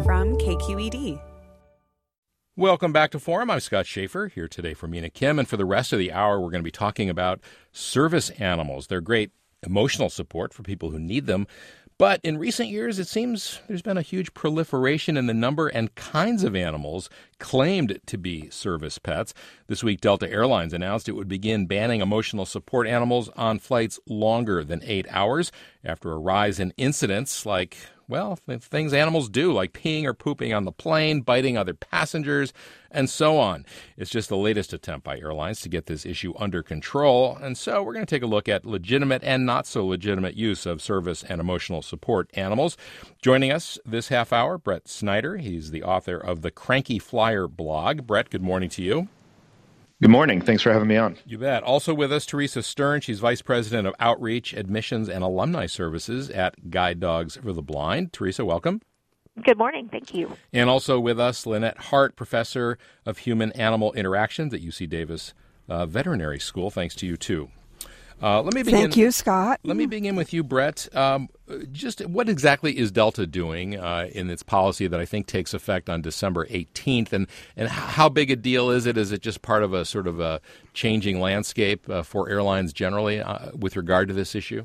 from KQED. Welcome back to Forum. I'm Scott Schaefer, here today for Mina Kim. And for the rest of the hour, we're going to be talking about service animals. They're great emotional support for people who need them. But in recent years, it seems there's been a huge proliferation in the number and kinds of animals claimed to be service pets. This week, Delta Airlines announced it would begin banning emotional support animals on flights longer than 8 hours after a rise in incidents like, well, things animals do, like peeing or pooping on the plane, biting other passengers, and so on. It's just the latest attempt by airlines to get this issue under control. And so we're going to take a look at legitimate and not so legitimate use of service and emotional support animals. Joining us this half hour, Brett Snyder. He's the author of the Cranky Flyer blog. Brett, good morning to you. Good morning. Thanks for having me on. You bet. Also with us, Teresa Stern. She's Vice President of Outreach, Admissions, and Alumni Services at Guide Dogs for the Blind. Teresa, welcome. Good morning. Thank you. And also with us, Lynette Hart, Professor of Human-Animal Interactions at UC Davis Veterinary School. Thanks to you, too. Let me begin. Thank you, Scott. Let me begin with you, Brett. Just what exactly is Delta doing in its policy that I think takes effect on December 18th, and how big a deal is it? Is it just part of a sort of a changing landscape for airlines generally with regard to this issue?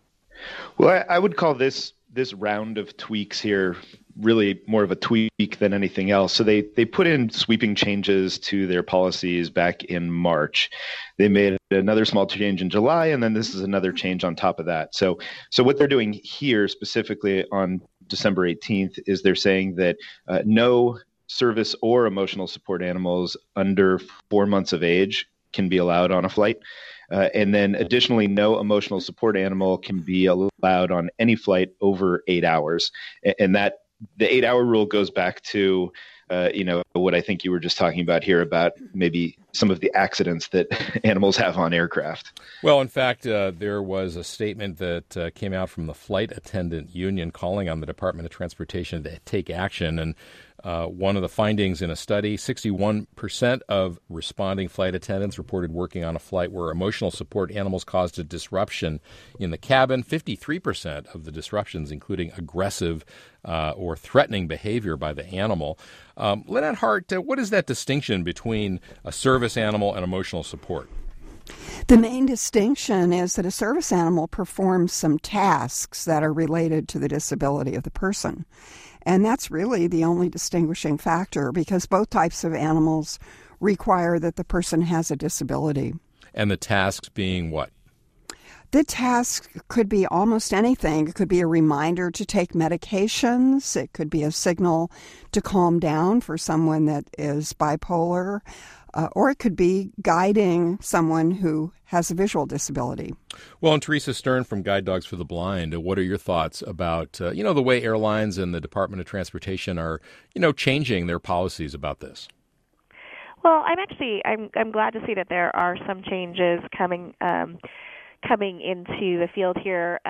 Well, I would call this round of tweaks here really more of a tweak than anything else. So they put in sweeping changes to their policies back in March. They made another small change in July, and then this is another change on top of that. So what they're doing here specifically on December 18th is they're saying that no service or emotional support animals under 4 months of age can be allowed on a flight. And then additionally, no emotional support animal can be allowed on any flight over 8 hours. And that the 8-hour rule goes back to, what I think you were just talking about here about maybe some of the accidents that animals have on aircraft. Well, in fact, there was a statement that came out from the Flight Attendant Union calling on the Department of Transportation to take action. And one of the findings in a study, 61% of responding flight attendants reported working on a flight where emotional support animals caused a disruption in the cabin. 53% of the disruptions, including aggressive or threatening behavior by the animal. Lynette Hart, what is that distinction between a service animal and emotional support? The main distinction is that a service animal performs some tasks that are related to the disability of the person. And that's really the only distinguishing factor because both types of animals require that the person has a disability. And the tasks being what? The task could be almost anything. It could be a reminder to take medications. It could be a signal to calm down for someone that is bipolar. Or it could be guiding someone who has a visual disability. Well, and Teresa Stern from Guide Dogs for the Blind, what are your thoughts about, the way airlines and the Department of Transportation are, changing their policies about this? Well, I'm glad to see that there are some changes coming into the field here.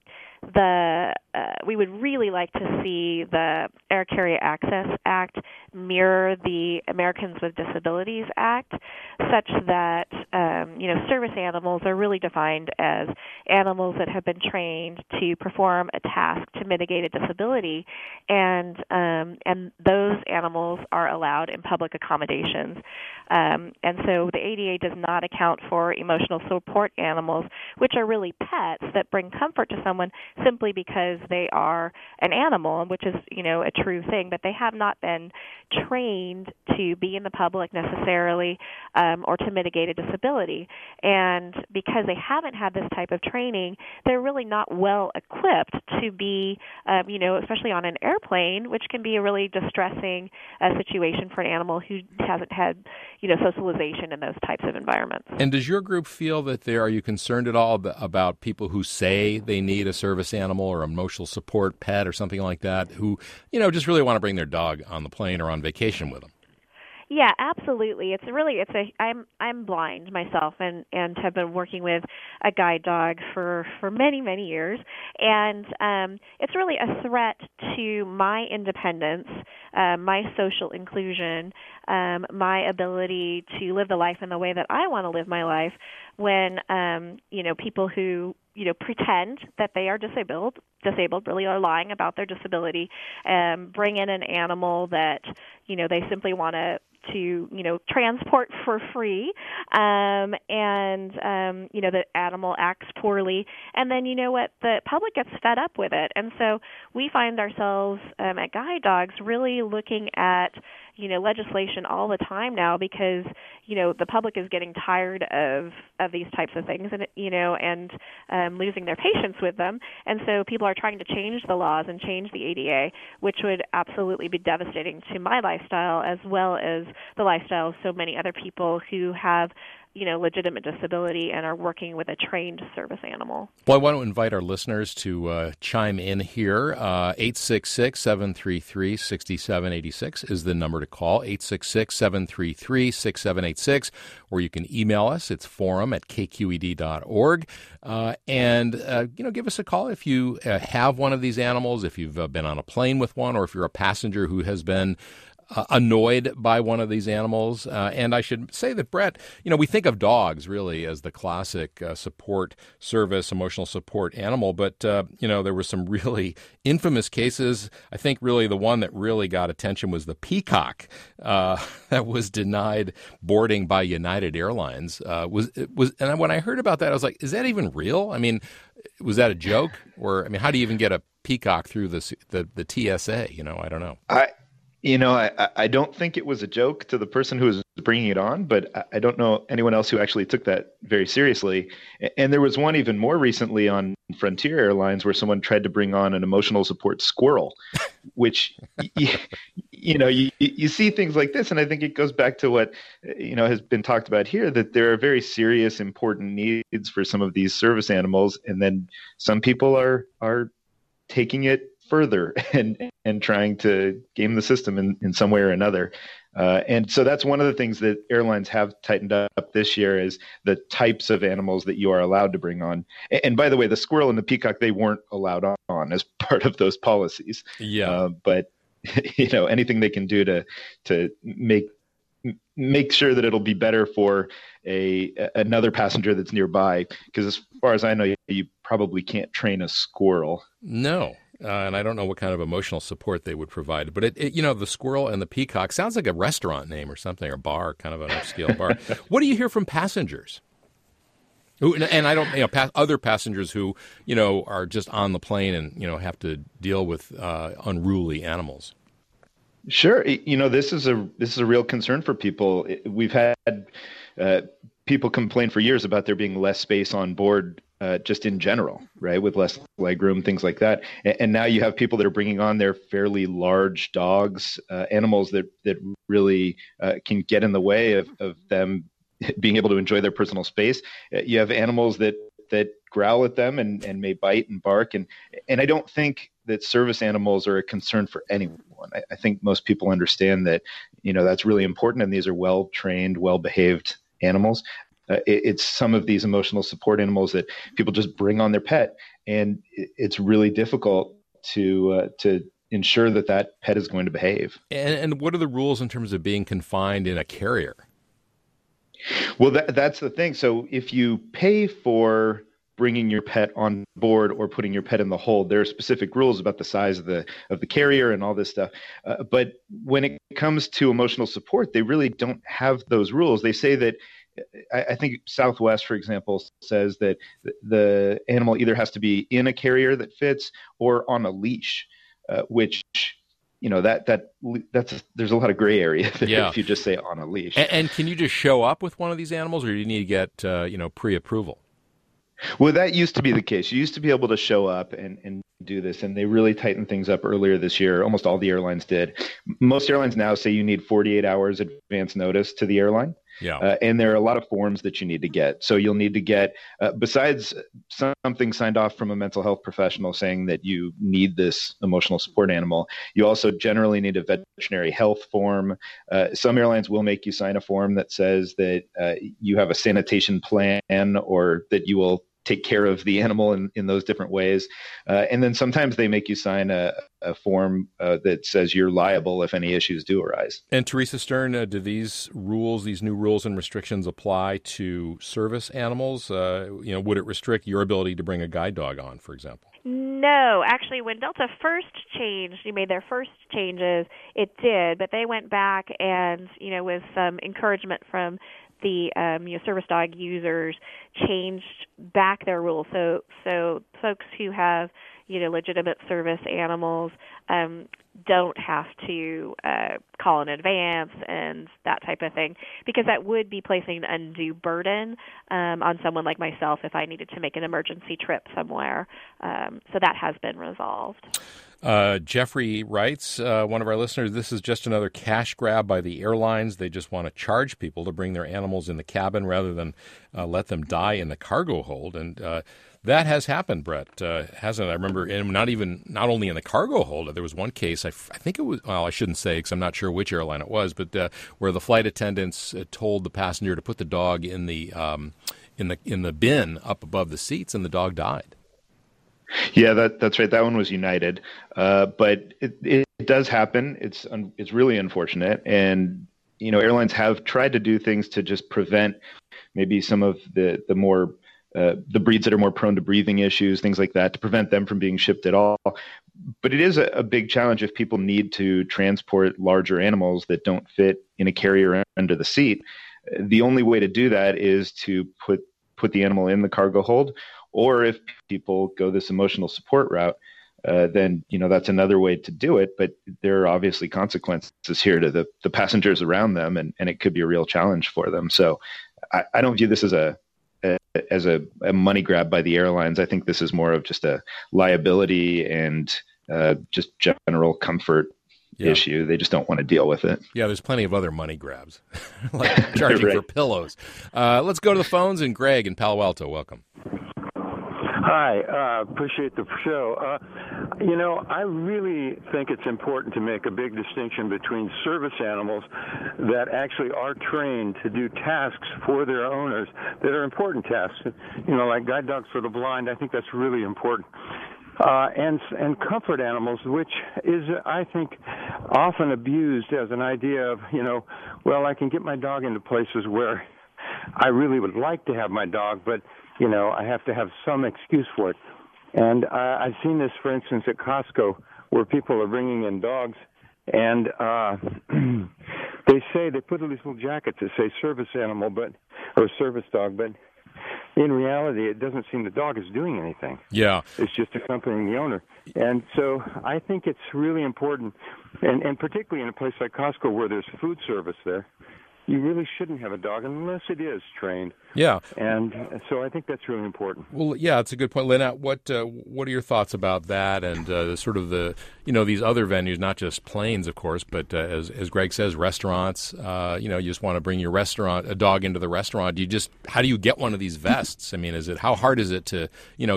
We would really like to see the Air Carrier Access Act mirror the Americans with Disabilities Act, such that service animals are really defined as animals that have been trained to perform a task to mitigate a disability, and those animals are allowed in public accommodations. And so the ADA does not account for emotional support animals, which are really pets that bring comfort to someone simply because they are an animal, which is, a true thing, but they have not been trained to be in the public necessarily or to mitigate a disability. And because they haven't had this type of training, they're really not well equipped to be, especially on an airplane, which can be a really distressing situation for an animal who hasn't had, socialization in those types of environments. And does your group feel that are you concerned at all about people who say they need a service animal or emotional support pet or something like that, who, just really want to bring their dog on the plane or on vacation with them? Yeah, absolutely. I'm blind myself and have been working with a guide dog for many, many years. And it's really a threat to my independence my social inclusion, my ability to live the life in the way that I want to live my life, when people who pretend that they are disabled really are lying about their disability, bring in an animal that they simply want to transport for free, and the animal acts poorly, and then the public gets fed up with it. And so we find ourselves at Guide Dogs really looking at legislation all the time now, because the public is getting tired of these types of things, and losing their patience with them. And so people are trying to change the laws and change the ADA, which would absolutely be devastating to my lifestyle as well as the lifestyle of so many other people who have legitimate disability and are working with a trained service animal. Well, I want to invite our listeners to chime in here. 866-733-6786 is the number to call, 866-733-6786, or you can email us. It's forum@kqed.org. Give us a call if you have one of these animals, if you've been on a plane with one, or if you're a passenger who has been annoyed by one of these animals. And I should say that, Brett, we think of dogs really as the classic support service, emotional support animal. But, there were some really infamous cases. I think really the one that really got attention was the peacock that was denied boarding by United Airlines. And when I heard about that, I was like, is that even real? I mean, was that a joke? Or, how do you even get a peacock through the TSA? I don't know. I don't think it was a joke to the person who was bringing it on, but I don't know anyone else who actually took that very seriously. And there was one even more recently on Frontier Airlines where someone tried to bring on an emotional support squirrel, which, you see things like this. And I think it goes back to what, has been talked about here, that there are very serious, important needs for some of these service animals. And then some people are taking it further and trying to game the system in some way or another. And so that's one of the things that airlines have tightened up this year, is the types of animals that you are allowed to bring on. And by the way, the squirrel and the peacock, they weren't allowed on as part of those policies. Yeah. But anything they can do to make sure that it'll be better for another passenger that's nearby, because as far as I know, you probably can't train a squirrel. No. And I don't know what kind of emotional support they would provide. But, the squirrel and the peacock sounds like a restaurant name or something, or bar, kind of an upscale bar. What do you hear from passengers? And I don't, other passengers who, are just on the plane and, have to deal with unruly animals. Sure. This is a real concern for people. We've had people complain for years about there being less space on board, just in general, right? With less legroom, things like that. And now you have people that are bringing on their fairly large dogs, animals that really can get in the way of them being able to enjoy their personal space. You have animals that growl at them and may bite and bark. And I don't think that service animals are a concern for anyone. I think most people understand that, that's really important. And these are well-trained, well-behaved animals. It's some of these emotional support animals that people just bring on their pet. And it's really difficult to ensure that pet is going to behave. And what are the rules in terms of being confined in a carrier? Well, that's the thing. So if you pay for bringing your pet on board or putting your pet in the hold, there are specific rules about the size of the carrier and all this stuff. But when it comes to emotional support, they really don't have those rules. They say that, I think Southwest, for example, says that the animal either has to be in a carrier that fits or on a leash, which, that's there's a lot of gray area there if you just say on a leash. And can you just show up with one of these animals, or do you need to get pre-approval? Well, that used to be the case. You used to be able to show up and do this, and they really tightened things up earlier this year. Almost all the airlines did. Most airlines now say you need 48 hours advance notice to the airline. Yeah. And there are a lot of forms that you need to get. So you'll need to get, besides something signed off from a mental health professional saying that you need this emotional support animal, you also generally need a veterinary health form. Some airlines will make you sign a form that says that you have a sanitation plan, or that you will take care of the animal in those different ways. And then sometimes they make you sign a form that says you're liable if any issues do arise. And Teresa Stern, do these new rules and restrictions apply to service animals? Would it restrict your ability to bring a guide dog on, for example? No, actually, when Delta first made their first changes, it did, but they went back and, with some encouragement from the service dog users, changed back their rules. So folks who have legitimate service animals don't have to call in advance and that type of thing, because that would be placing an undue burden on someone like myself if I needed to make an emergency trip somewhere. So that has been resolved. Jeffrey writes, one of our listeners, this is just another cash grab by the airlines. They just want to charge people to bring their animals in the cabin rather than let them die in the cargo hold. And that has happened, Brett, hasn't it? I remember not only in the cargo hold. There was one case, I think it was, well, I shouldn't say because I'm not sure which airline it was, but where the flight attendants told the passenger to put the dog in the bin up above the seats, and the dog died. Yeah, that's right. That one was United, but it does happen. It's really unfortunate, and airlines have tried to do things to just prevent maybe some of the more the breeds that are more prone to breathing issues, things like that, to prevent them from being shipped at all. But it is a big challenge if people need to transport larger animals that don't fit in a carrier under the seat. The only way to do that is to put the animal in the cargo hold. Or if people go this emotional support route, then that's another way to do it. But there are obviously consequences here to the passengers around them, and it could be a real challenge for them. So I don't view this as a money grab by the airlines. I think this is more of just a liability and just general comfort issue. They just don't want to deal with it. Yeah, there's plenty of other money grabs, like charging for pillows. Let's go to the phones. And Greg in Palo Alto, welcome. Hi, appreciate the show. I really think it's important to make a big distinction between service animals that actually are trained to do tasks for their owners that are important tasks, like guide dogs for the blind. I think that's really important. And comfort animals, which is, I think, often abused as an idea of, I can get my dog into places where I really would like to have my dog, but I have to have some excuse for it. And I've seen this, for instance, at Costco, where people are bringing in dogs, and they put these little jackets that say service animal, or service dog, but in reality, it doesn't seem the dog is doing anything. Yeah. It's just accompanying the owner. And so I think it's really important, and particularly in a place like Costco where there's food service there, you really shouldn't have a dog unless it is trained. Yeah. And so I think that's really important. Well, yeah, it's a good point. Lynette, what are your thoughts about that and sort of these other venues, not just planes, of course, but as Greg says, restaurants, you just want to bring a dog into the restaurant. How do you get one of these vests? I mean, how hard is it to,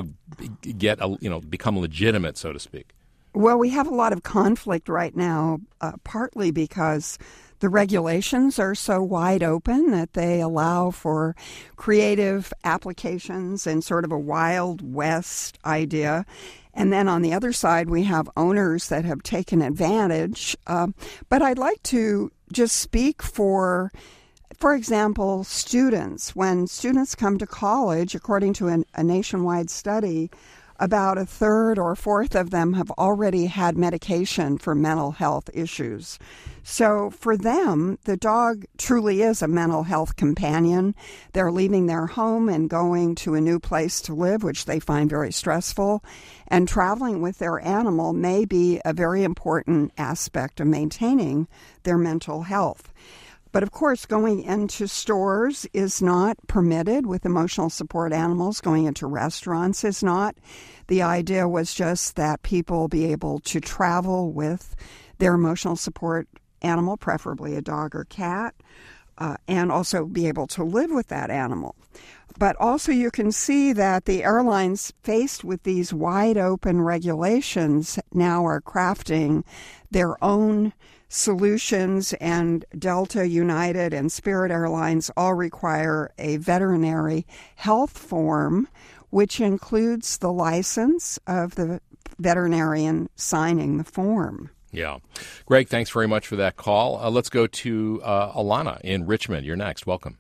become legitimate, so to speak? Well, we have a lot of conflict right now, partly because the regulations are so wide open that they allow for creative applications and sort of a Wild West idea. And then on the other side, we have owners that have taken advantage. But I'd like to just speak for example, students. When students come to college, according to a nationwide study, about a third or fourth of them have already had medication for mental health issues. So for them, the dog truly is a mental health companion. They're leaving their home and going to a new place to live, which they find very stressful. And traveling with their animal may be a very important aspect of maintaining their mental health. But of course, going into stores is not permitted with emotional support animals. Going into restaurants is not. The idea was just that people be able to travel with their emotional support animal, preferably a dog or cat, and also be able to live with that animal. But also you can see that the airlines, faced with these wide open regulations, now are crafting their own solutions, and Delta, United, and Spirit Airlines all require a veterinary health form which includes the license of the veterinarian signing the form. Yeah. Greg, thanks very much for that call. Let's go to Alana in Richmond. You're next. Welcome.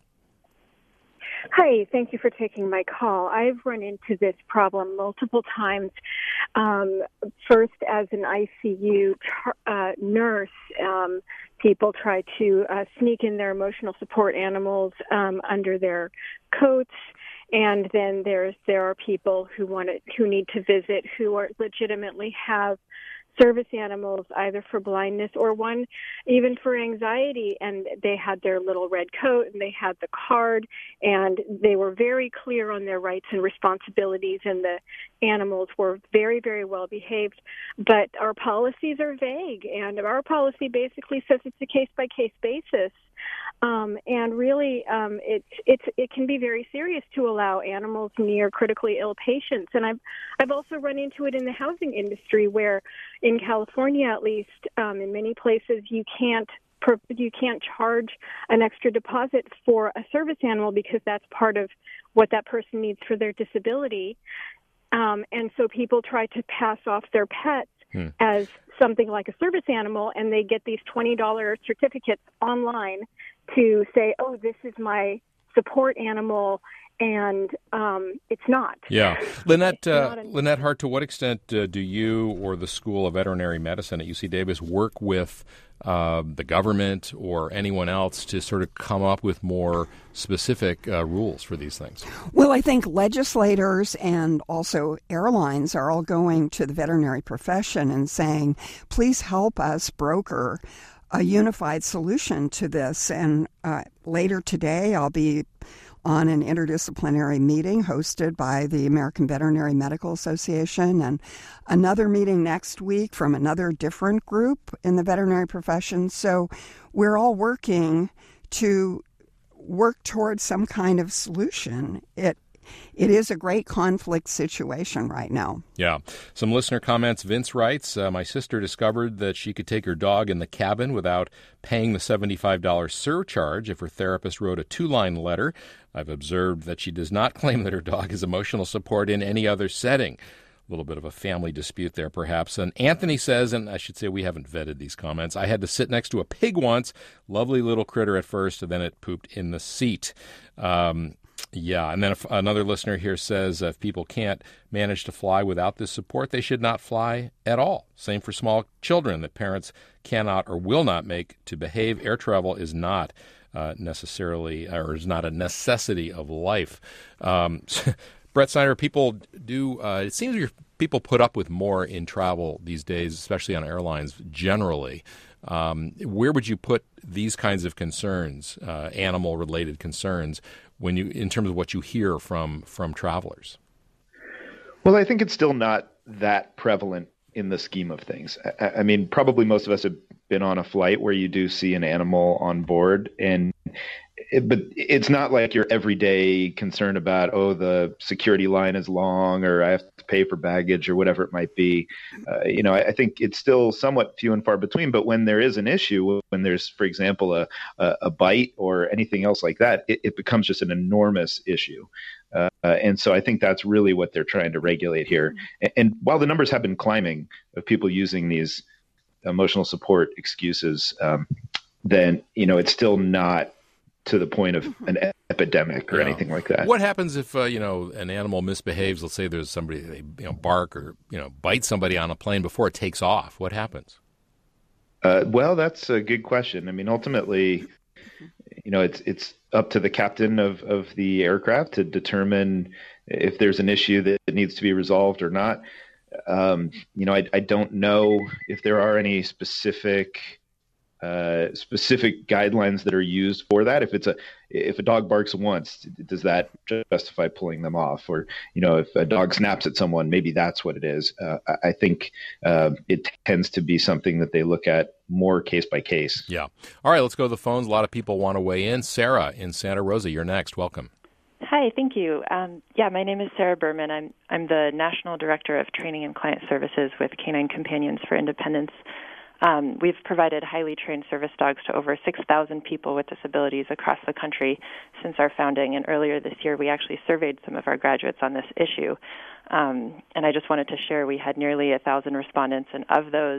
Hi, thank you for taking my call. I've run into this problem multiple times. First, as an ICU nurse, people try to sneak in their emotional support animals under their coats. And then there are people who need to visit who legitimately have service animals, either for blindness or one even for anxiety, and they had their little red coat and they had the card, and they were very clear on their rights and responsibilities, and the animals were very, very well behaved. But our policies are vague, and our policy basically says it's a case-by-case basis. And really, it can be very serious to allow animals near critically ill patients. And I've also run into it in the housing industry, where in California, at least, in many places, you can't charge an extra deposit for a service animal because that's part of what that person needs for their disability. And so people try to pass off their pets as something like a service animal, and they get these $20 certificates online to say, oh, this is my support animal, and it's not. Yeah. Lynette Hart, to what extent do you or the School of Veterinary Medicine at UC Davis work with the government or anyone else to sort of come up with more specific rules for these things? Well, I think legislators and also airlines are all going to the veterinary profession and saying, please help us broker a unified solution to this. And later today, I'll be on an interdisciplinary meeting hosted by the American Veterinary Medical Association, and another meeting next week from another different group in the veterinary profession. So we're all working towards some kind of solution. It is a great conflict situation right now. Yeah. Some listener comments. Vince writes, my sister discovered that she could take her dog in the cabin without paying the $75 surcharge if her therapist wrote a 2-line letter. I've observed that she does not claim that her dog is emotional support in any other setting. A little bit of a family dispute there, perhaps. And Anthony says, and I should say we haven't vetted these comments, I had to sit next to a pig once. Lovely little critter at first, and then it pooped in the seat. Yeah, and then another listener here says if people can't manage to fly without this support, they should not fly at all. Same for small children that parents cannot or will not make to behave. Air travel is not necessarily, or is not a necessity of life. Brett Snyder, people do, it seems people put up with more in travel these days, especially on airlines generally. Where would you put these kinds of concerns, animal-related concerns, in terms of what you hear from travelers? Well, I think it's still not that prevalent in the scheme of things. I mean, probably most of us have been on a flight where you do see an animal on board, but it's not like your everyday concern about, the security line is long, or I have to pay for baggage, or whatever it might be. I think it's still somewhat few and far between. But when there is an issue, when there's, for example, a bite or anything else like that, it becomes just an enormous issue. And so I think that's really what they're trying to regulate here. And while the numbers have been climbing of people using these emotional support excuses, then, it's still not to the point of an epidemic or anything like that. What happens if, an animal misbehaves? Let's say there's somebody, they bark or, bite somebody on a plane before it takes off. What happens? Well, that's a good question. I mean, ultimately, it's up to the captain of the aircraft to determine if there's an issue that needs to be resolved or not. I don't know if there are any specific guidelines that are used for that. If a dog barks once, does that justify pulling them off? Or, if a dog snaps at someone, maybe that's what it is. I think it tends to be something that they look at more case by case. Yeah. All right, let's go to the phones. A lot of people want to weigh in. Sarah in Santa Rosa, you're next. Welcome. Hi, thank you. My name is Sarah Berman. I'm the National Director of Training and Client Services with Canine Companions for Independence. We've provided highly trained service dogs to over 6,000 people with disabilities across the country since our founding, and earlier this year we actually surveyed some of our graduates on this issue. And I just wanted to share we had nearly 1,000 respondents, and of those,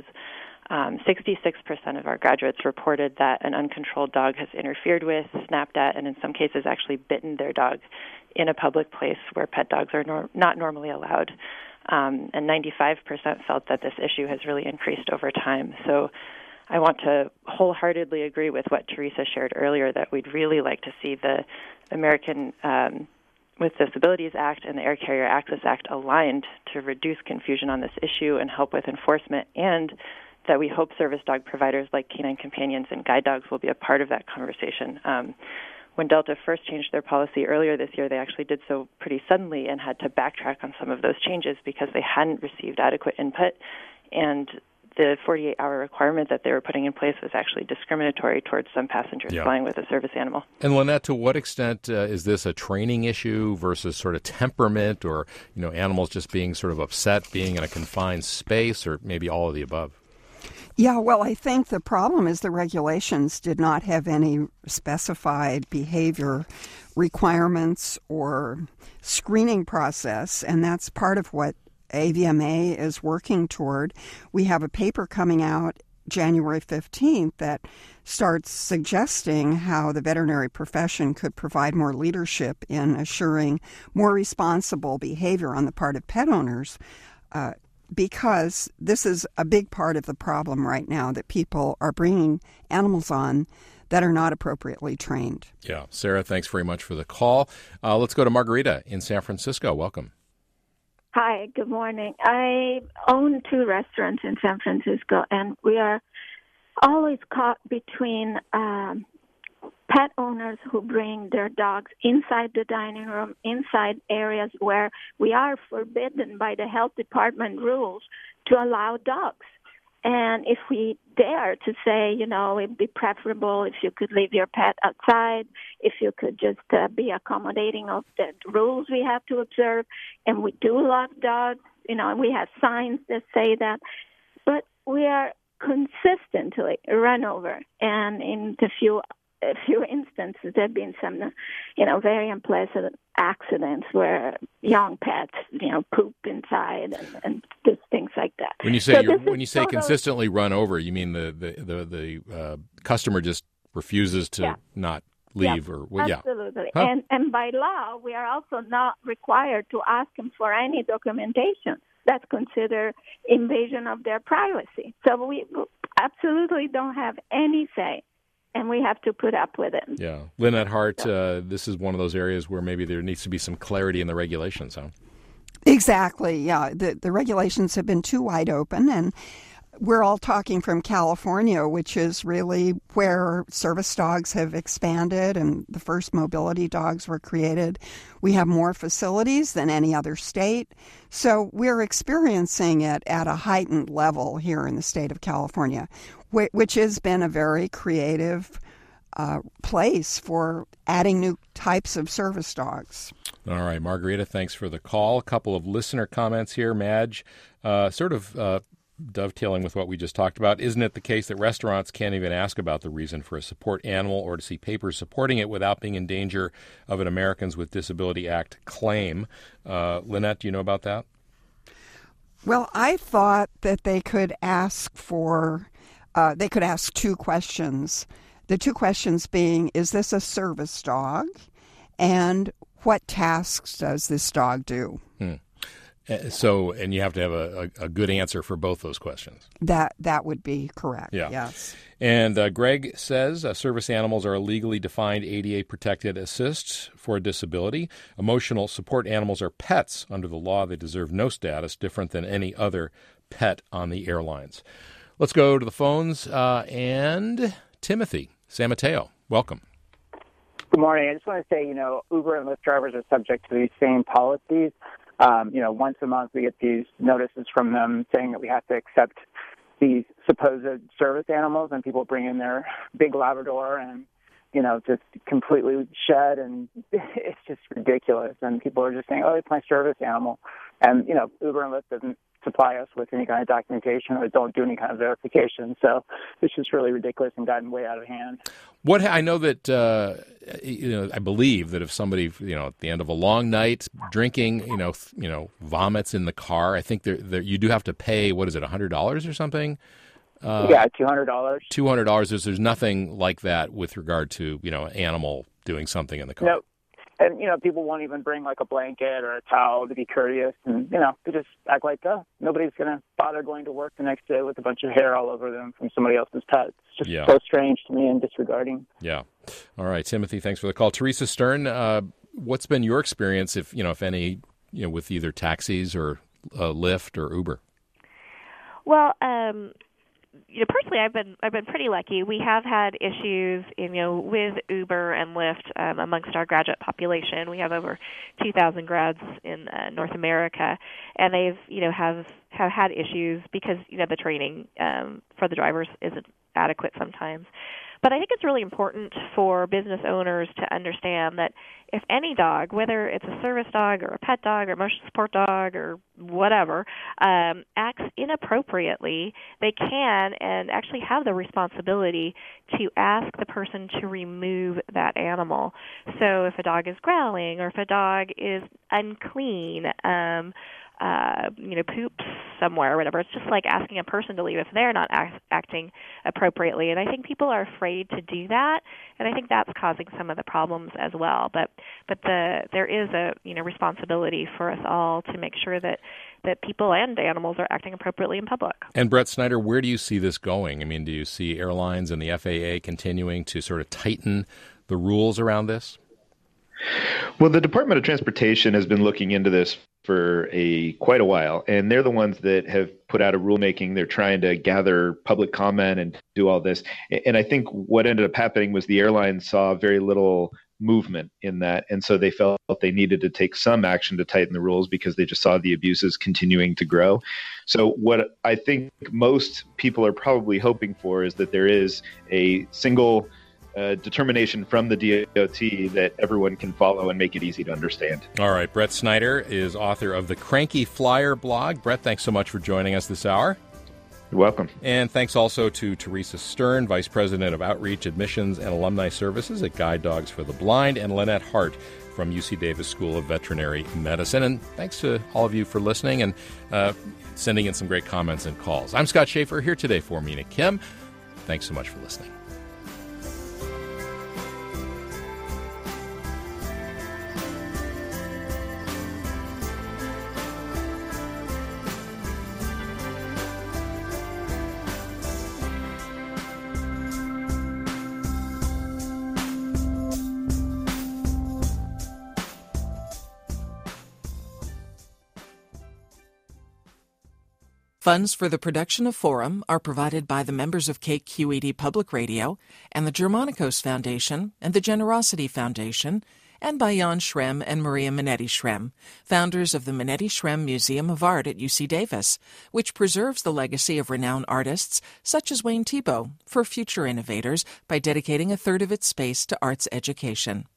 66% of our graduates reported that an uncontrolled dog has interfered with, snapped at, and in some cases actually bitten their dog in a public place where pet dogs are not normally allowed. And 95% felt that this issue has really increased over time. So I want to wholeheartedly agree with what Teresa shared earlier, that we'd really like to see the American with Disabilities Act and the Air Carrier Access Act aligned to reduce confusion on this issue and help with enforcement, and that we hope service dog providers like Canine Companions and guide dogs will be a part of that conversation. When Delta first changed their policy earlier this year, they actually did so pretty suddenly and had to backtrack on some of those changes because they hadn't received adequate input, and the 48-hour requirement that they were putting in place was actually discriminatory towards some passengers flying with a service animal. And Lynette, to what extent is this a training issue versus sort of temperament, or animals just being sort of upset being in a confined space, or maybe all of the above? Yeah, well, I think the problem is the regulations did not have any specified behavior requirements or screening process, and that's part of what AVMA is working toward. We have a paper coming out January 15th that starts suggesting how the veterinary profession could provide more leadership in assuring more responsible behavior on the part of pet owners, because this is a big part of the problem right now, that people are bringing animals on that are not appropriately trained. Yeah. Sarah, thanks very much for the call. Let's go to Margarita in San Francisco. Welcome. Hi, good morning. I own 2 restaurants in San Francisco, and we are always caught between pet owners who bring their dogs inside the dining room, inside areas where we are forbidden by the health department rules to allow dogs. And if we dare to say, it'd be preferable if you could leave your pet outside, if you could just be accommodating of the rules we have to observe, and we do love dogs, and we have signs that say that, but we are consistently run over. And in a few instances, there have been some, very unpleasant accidents where young pets, poop inside and just things like that. When you say consistently run over, you mean the customer just refuses to not leave, or absolutely. Huh? And by law, we are also not required to ask them for any documentation. That's considered invasion of their privacy. So we absolutely don't have any say, and we have to put up with it. Yeah. Lynette Hart, this is one of those areas where maybe there needs to be some clarity in the regulations, huh? Exactly, yeah. The regulations have been too wide open, and we're all talking from California, which is really where service dogs have expanded and the first mobility dogs were created. We have more facilities than any other state. So we're experiencing it at a heightened level here in the state of California, which has been a very creative place for adding new types of service dogs. All right, Margarita, thanks for the call. A couple of listener comments here. Madge, dovetailing with what we just talked about, isn't it the case that restaurants can't even ask about the reason for a support animal or to see papers supporting it without being in danger of an Americans with Disability Act claim? Lynette, do you know about that? Well, I thought that they could ask 2 questions. The 2 questions being, is this a service dog? And what tasks does this dog do? So, and you have to have a good answer for both those questions. That would be correct, yeah. Yes. And Greg says service animals are a legally defined ADA-protected assist for a disability. Emotional support animals are pets. Under the law, they deserve no status different than any other pet on the airlines. Let's go to the phones. And Timothy, San Mateo, welcome. Good morning. I just want to say, Uber and Lyft drivers are subject to these same policies. Once a month we get these notices from them saying that we have to accept these supposed service animals, and people bring in their big Labrador and, just completely shed, and it's just ridiculous. And people are just saying, oh, it's my service animal. And, Uber and Lyft doesn't supply us with any kind of documentation or don't do any kind of verification. So it's just really ridiculous and gotten way out of hand. I know that I believe that if somebody at the end of a long night drinking vomits in the car, I think there you do have to pay, what is it, $100 or something? Yeah, $200. $200. There's nothing like that with regard to animal doing something in the car. No. And, people won't even bring like a blanket or a towel to be courteous. And, they just act like, nobody's going to bother going to work the next day with a bunch of hair all over them from somebody else's pet. It's just so strange to me and disregarding. Yeah. All right, Timothy, thanks for the call. Teresa Stern, what's been your experience, if any, with either taxis or Lyft or Uber? Well, personally, I've been pretty lucky. We have had issues, with Uber and Lyft amongst our graduate population. We have over 2,000 grads in North America, and they've have had issues because the training for the drivers isn't adequate sometimes. But I think it's really important for business owners to understand that if any dog, whether it's a service dog or a pet dog or a motion support dog or whatever, acts inappropriately, they can and actually have the responsibility to ask the person to remove that animal. So if a dog is growling or if a dog is unclean, poops somewhere or whatever. It's just like asking a person to leave if they're not acting appropriately. And I think people are afraid to do that, and I think that's causing some of the problems as well. But there is a responsibility for us all to make sure that people and animals are acting appropriately in public. And Brett Snyder, where do you see this going? I mean, do you see airlines and the FAA continuing to sort of tighten the rules around this? Well, the Department of Transportation has been looking into this for quite a while, and they're the ones that have put out a rulemaking. They're trying to gather public comment and do all this. And I think what ended up happening was the airlines saw very little movement in that, and so they felt they needed to take some action to tighten the rules because they just saw the abuses continuing to grow. So what I think most people are probably hoping for is that there is a single determination from the DOT that everyone can follow and make it easy to understand. All right. Brett Snyder is author of the Cranky Flyer blog. Brett, thanks so much for joining us this hour. You're welcome. And thanks also to Teresa Stern, Vice President of Outreach, Admissions, and Alumni Services at Guide Dogs for the Blind, and Lynette Hart from UC Davis School of Veterinary Medicine. And thanks to all of you for listening and sending in some great comments and calls. I'm Scott Schaefer here today for Mina Kim. Thanks so much for listening. Funds for the production of Forum are provided by the members of KQED Public Radio and the Germanicos Foundation and the Generosity Foundation, and by Jan Schrem and Maria Minetti Schrem, founders of the Minetti Schrem Museum of Art at UC Davis, which preserves the legacy of renowned artists such as Wayne Thiebaud for future innovators by dedicating a third of its space to arts education.